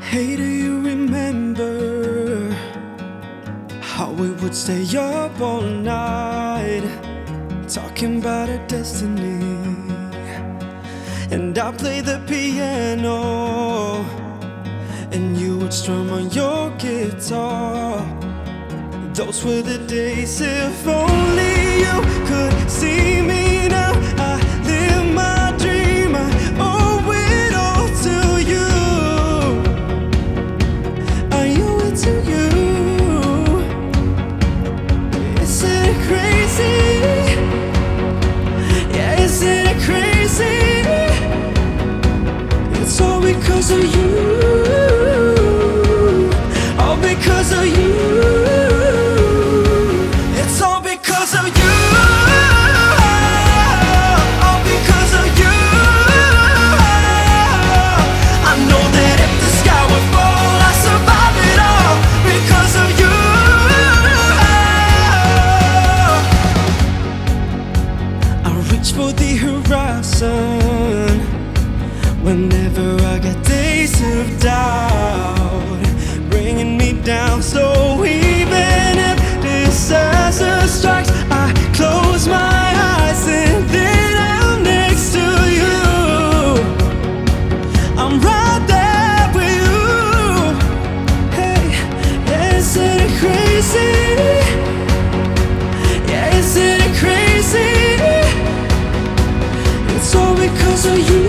Hey, do you remember how we would stay up all night talking about our destiny? And I play the piano and you would strum on your guitar. Those were the days. If only you could see me now. I live my dream, I owe it all to you. I owe it to you. Isn't it crazy? Yeah, isn't it crazy? It's all because of you. All because of you. For the horizon whenever I get days of doubt bringing me down. So even if disaster strikes, I close my eyes and then I'm next to you. I'm right there with you. Hey, isn't it crazy? Yeah, isn't it crazy? It's all because of you.